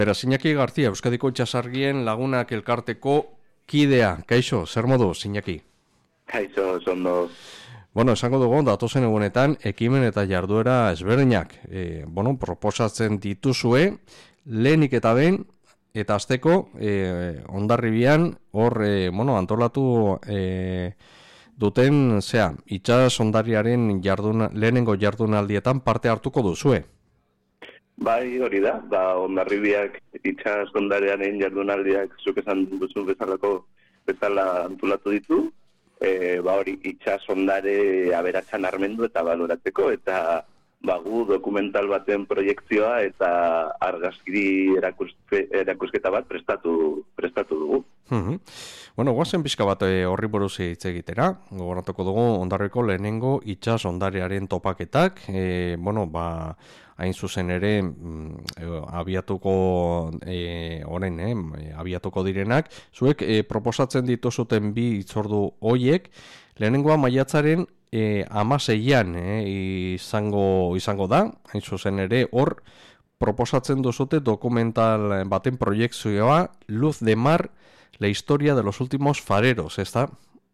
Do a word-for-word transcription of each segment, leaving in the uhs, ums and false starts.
Beraz, Iñaki García, Euskadiko Itsasargien Lagunak Elkarteko kidea. Kaixo, zer modu, Iñaki? Kaixo, zondo. Bueno, esango dugu, datozen egunetan, ekimen eta jarduera ezberdinak. E, bueno, proposatzen dituzue, lehenik eta behin, eta azteko, e, Hondarribian, hor, e, bueno, antolatu e, duten, zea, itsas hondariaren jarduna, lehenengo jardunaldietan parte hartuko duzue. Bai, hori da, ba, Hondarribiak itsas hondarearen jardunaldiak zuk esan duzu bezalako bezala antolatu ditu. E, ba hori itsas hondare aberatsan armendu eta baloratzeko, eta bagu dokumental baten proiektzioa eta argazkiri erakuske, erakusketa bat prestatu prestatu dugu. Mm-hmm. Bueno, guazen pixka bat horri buruz hitz egitera, gogoratuko dugu Hondarribiko lehenengo itsas hondarearen topaketak, e, bueno, ba, hain zuzen ere e, abiatuko e, orain, eh, abiatuko direnak, zuek e, proposatzen dituzuten bi hitzordu hoiek, lehenengoa maiatzaren e, amaseian e, izango, izango da, hain zuzen ere hor proposatzen duzute dokumental baten proiektzioa Luz de Mar, la historia de los últimos fareros, ¿está?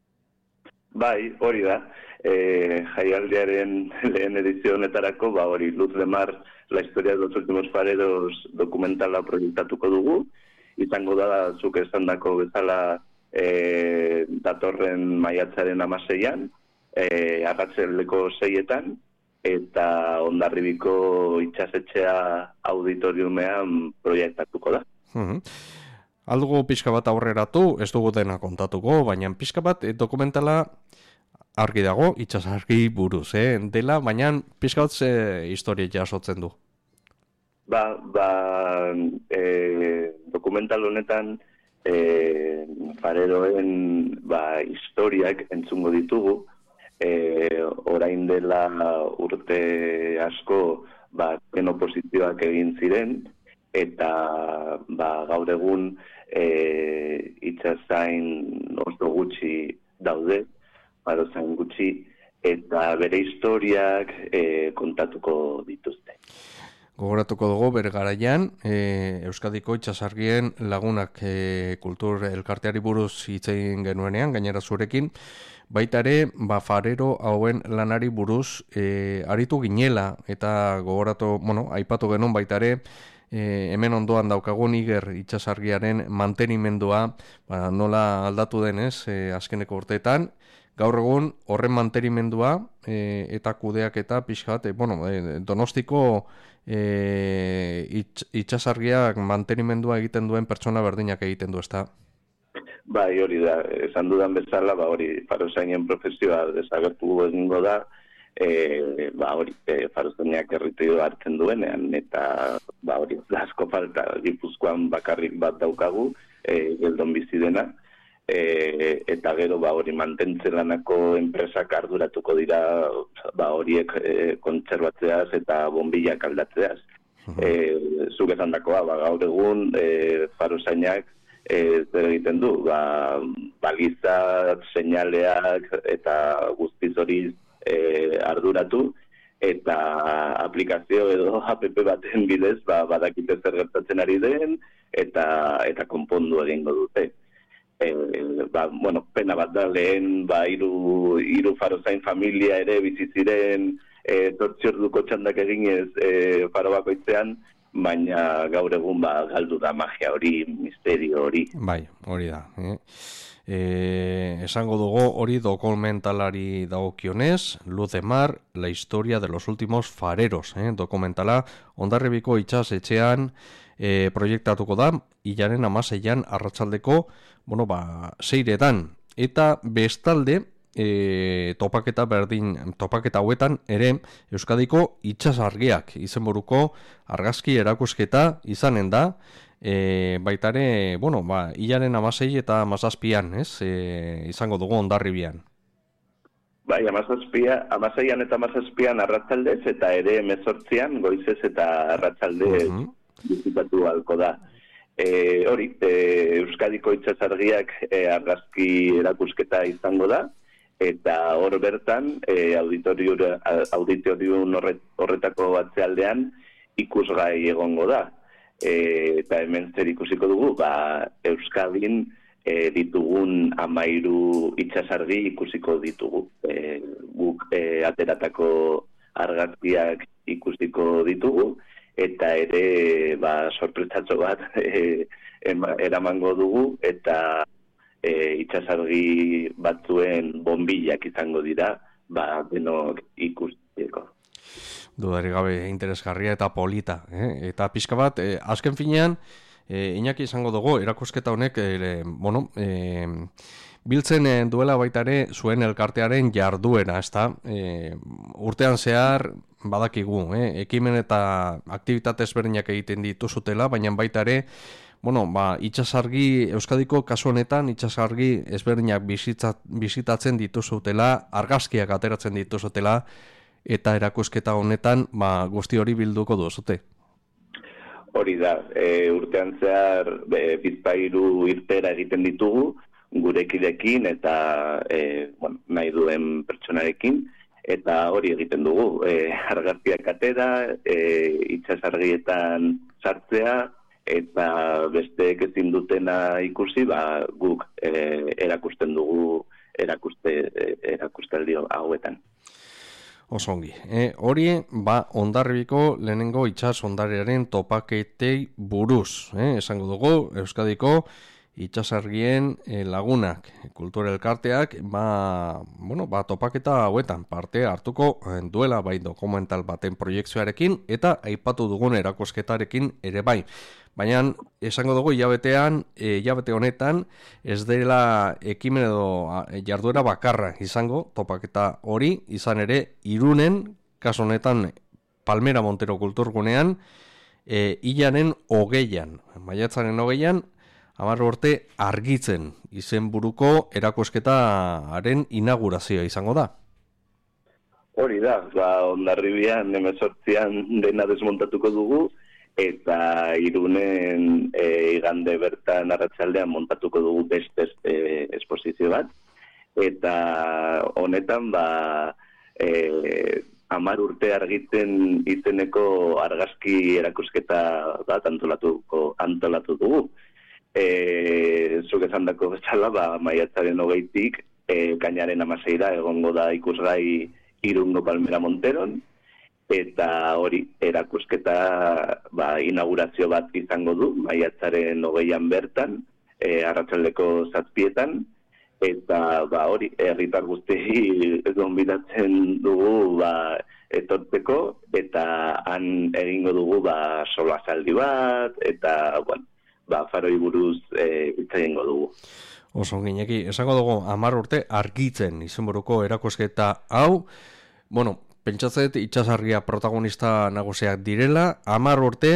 Bai, hori da. E, jaialdiaren lehen edizio honetarako, ba hori, Luz de Mar, la historia de los últimos fareros dokumentala proiektatuko dugu. Izango da, zuk esandako bezala e, datorren maiatzaren amaseian, e, arratsaldeko seietan, eta Hondarribiko itsasetxea auditoriumean proiektatuko da. Uh-huh. Aldugu pixka bat aurreratu, ez dugu dena kontatuko, baina pixka bat e, dokumentala argi dago, itsasargi buruz, eh? dela, baina pixka bat ze historia jasotzen du. Ba, ba e, dokumental honetan e, fareroen ba, historiak entzungo ditugu, e, orain dela urte asko ba, zen oposizioak egin ziren, eta ba, gaur egun e, itsasain oso gutxi daude, farozain gutxi, eta bere historiak e, kontatuko dituzte. Gogoratuko dugu, bere garaian, e, Euskadiko Itsasargien Lagunak e, kultur elkarteari buruz hitz egin genuenean, gainera zurekin, baita ere, ba, farero hauen lanari buruz e, aritu ginela, eta gogoratu, bueno, aipatu genuen baita ere, E, hemen ondoan daukagun Iger itsasargiaren mantenimendua, ba, nola aldatu denez e, azkeneko urteetan, gaur egun horren mantenimendua e, eta kudeak eta pixkat, e, bueno, e, Donostiko e, itx, itsasargiak mantenimendua egiten duen pertsona berdinak egiten du, ezta? Bai, hori da, esan dudan bezala, ba, hori farozainen profesioa desagertu egingo da, E, ba hori, e, farozainak erritido hartzen duenean, eta ba hori, asko falta, Gipuzkoan bakarrik bat daukagu, e, geldon bizi dena, e, eta gero ba hori mantentzelanako enpresak arduratuko dira ba horiek e, kontserbatzeaz eta bonbilak aldatzeaz. Uh-huh. E, zuk esan dakoa, ba, gaur egun e, farozainak e, zer egiten du, ba, balizak, seinaleak eta guztiz hori E, arduratu, eta aplikazio edo app baten bidez ba, badakite zer gertatzen ari den, eta eta konpondu egingo dute. E, ba, bueno, pena bat da, lehen ba, iru, iru farozain familia ere bizi ziren e, tortziorduko txandak eginez e, faro bakoitzean, baina gaur egun ba, galdu da magia hori, misterio hori. Bai, hori da. Eh? Eh, esango dugu hori dokumentalari dagokionez, Luz de Mar, la historia de los últimos fareros, eh, dokumentala Hondarribiko itsas etxean eh, proiektatuko da, hilaren amaseian arratsaldeko, bueno, ba, seiretan, eta bestalde e, topaketa berdin, topaketa hauetan ere Euskadiko itsasargiak izenburuko argazki erakusketa izanen da. E, baitare, bueno, ba, hilaren amasei eta amazazpian, ez, e, izango dugu Hondarribian. Bai, amazazpia, amaseian eta amazazpian arratzaldez, eta ere emezortzian goizez eta arratzaldez uh-huh. bizitatu halko da. E, hori, e, Euskadiko itsasargiak e, argazki erakusketa izango da, eta hor bertan, e, auditorium horret, horretako batzealdean ikusgai egongo da. e, eta hemen zer ikusiko dugu, ba, Euskadin e, ditugun amairu itxasargi ikusiko ditugu. E, guk e, ateratako argazkiak ikusiko ditugu, eta ere ba, sorpresatxo bat e, eramango dugu, eta e, itxasargi batzuen bonbilak izango dira, ba, denok ikusteko. Dudarik gabe interesgarria eta polita. Eh? Eta pixka bat, eh, azken finean, eh, Iñaki izango dugu, erakusketa honek, eh, bueno, eh, biltzen eh, duela baita ere zuen elkartearen jarduera, ezta? Eh, urtean zehar badakigu, eh? Ekimen eta aktibitate ezberdinak egiten dituzutela, baina baita ere, bueno, ba, itxasargi, Euskadiko kasu honetan, itxasargi ezberdinak bizitzat, bizitatzen dituzutela, argazkiak ateratzen dituzutela, eta erakusketa honetan ba, guzti hori bilduko duzute. Hori da, e, urtean zehar e, bizpairu irtera egiten ditugu, gurekidekin eta e, bueno, nahi duen pertsonarekin, eta hori egiten dugu. E, argazkiak atera, e, itxasargietan sartzea, eta besteek ezin dutena ikusi, ba, guk e, erakusten dugu erakuste, e, erakustaldi hauetan. Osongi. E, hori, ba, Hondarribiko lehenengo itsas hondarearen topaketei buruz. E, esango dugu, Euskadiko itxasargien e, lagunak, kultura elkarteak, ba, bueno, ba, topaketa hauetan parte hartuko duela bai dokumental baten proiektzioarekin eta aipatu dugun erakusketarekin ere bai. Baina esango dugu hilabetean, e, hilabete honetan ez dela ekimen edo jarduera bakarra izango topaketa hori, izan ere Irunen, kasu honetan Palmera Montero kulturgunean, e, hilaren hogeian, maiatzaren hogeian, hamar urte argitzen izenburuko erakusketaren inaugurazioa izango da. Hori da, ba, Hondarribian hemezortzian dena desmontatuko dugu, eta Irunen e, igande bertan arratsaldean montatuko dugu beste e, esposizio bat. Eta honetan, ba, e, hamar urte argitzen izeneko argazki erakusketa bat antolatuko, antolatu dugu. E, zuk esan dako bezala, ba, maiatzaren hogeitik, e, kainaren amaseira egongo da ikusgai Irungo Palmera Monteron, eta hori erakusketa ba, inaugurazio bat izango du, maiatzaren hogeian bertan, e, arratsaldeko zazpietan, eta ba, hori herritar guztiei gonbidatzen dugu ba, etortzeko, eta han egingo dugu ba, solasaldi bat, eta bueno, ba, faroi buruz e, hitz egingo dugu. Oso Iñaki, esango dugu hamar urte argitzen izenburuko erakusketa hau, bueno, pentsatzet itxasargia protagonista nagusiak direla, hamar urte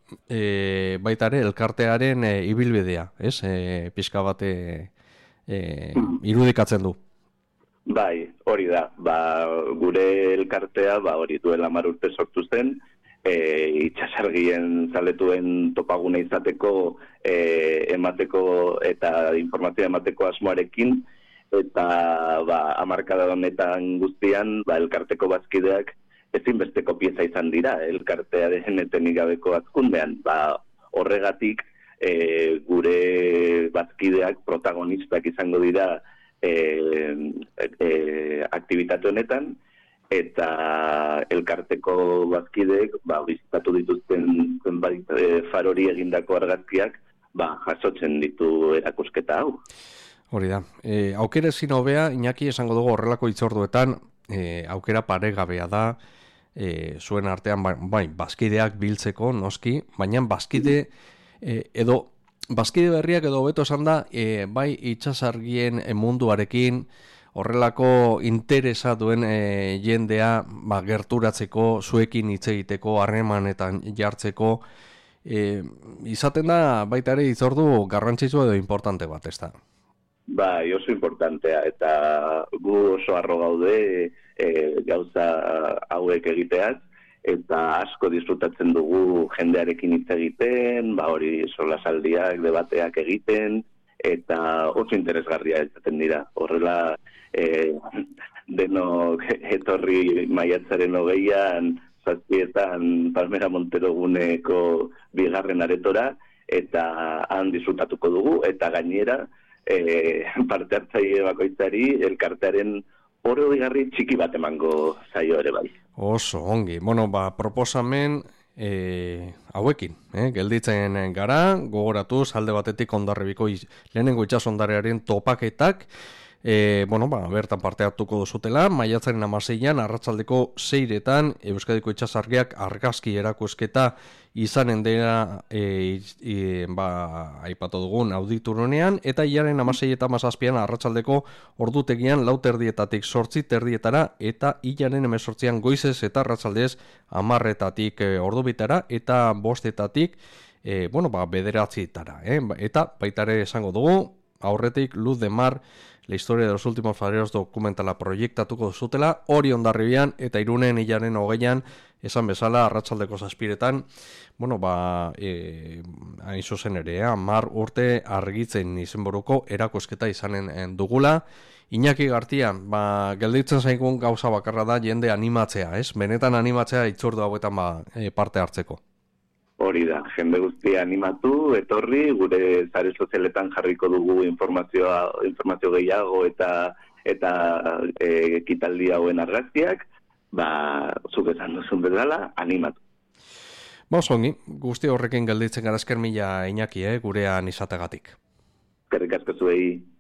e, baita ere elkartearen e, ibilbidea, ez? E, pixka bat e, e, irudikatzen du. Bai, hori da. Ba, gure elkartea ba, hori duela hamar urte sortu zen, e, itxasargien zaletuen topagune izateko e, emateko eta informazioa emateko asmoarekin, eta ba, hamarkada honetan guztian ba, elkarteko bazkideak ezinbesteko pieza izan dira, elkartearen etenik gabeko azkundean. Ba, horregatik e, gure bazkideak protagonistak izango dira e, e, aktibitate honetan, eta elkarteko bazkideek ba, bizitatu dituzten zenbait e, farori egindako argazkiak ba, jasotzen ditu erakusketa hau. Hori da. E, aukera ezin hobea, Iñaki esango dugu horrelako itzorduetan, e, aukera paregabea da, e, zuen artean, bai, bai, bazkideak biltzeko, noski, baina bazkide, e, edo, bazkide berriak edo hobeto esan da, e, bai itxasargien munduarekin, horrelako interesa duen e, jendea ba, gerturatzeko, zuekin hitz egiteko, harremanetan jartzeko, e, izaten da baita ere itzordu garrantzitsua edo importante bat, ez da? Bai, oso importantea, eta gu oso harro gaude e, gauza hauek egiteaz, eta asko disfrutatzen dugu jendearekin hitz egiten, ba hori solasaldiak, debateak egiten, eta oso interesgarria izaten dira. Horrela, e, denok etorri maiatzaren hogeian zazpietan Palmera Montero guneko bigarren aretora, eta han disfrutatuko dugu, eta gainera, e, parte hartzaile bakoitzari elkartearen oro bigarri txiki bat emango zaio ere bai. Oso, ongi. Bueno, ba, proposamen e, hauekin, eh? gelditzen gara, gogoratuz, alde batetik Hondarribiko lehenengo itsasondarearen topaketak, E, bueno, ba, bertan parte hartuko duzutela, maiatzaren hamaseian arratsaldeko seiretan Euskadiko Itsasargiak argazki erakusketa izanen dela e, e, ba, aipatu dugun audituronean, eta hilaren hamasei eta hamazazpian arratsaldeko ordutegian lau terdietatik zortzi terdietara, eta hilaren hemezortzian goizez eta arratsaldez hamarretatik e, ordubitara, eta bostetatik e, bueno, ba, bederatzietara, eh? Eta baitare esango dugu, aurretik Luz de Mar, La historia de los últimos fareros dokumentala proiektatuko zutela, hori Hondarribian eta Irunen hilaren hogeian, esan bezala, arratsaldeko zazpiretan, bueno, ba, e, hain zuzen ere, eh, hamar urte argitzen izenburuko erakusketa izanen dugula. Iñaki Gartia, ba, gelditzen zaigun gauza bakarra da jende animatzea, ez? Benetan animatzea itzordu hauetan ba, e, parte hartzeko. Hori da, jende guztia animatu, etorri, gure sare sozialetan jarriko dugu informazioa, informazio gehiago eta eta e, ekitaldi hauen argazkiak, ba, zuk esan duzun bezala, animatu. Ba, zongi, guzti horrekin gelditzen gara esker mila Iñaki, eh, gurean izategatik. Eskerrik asko zuei.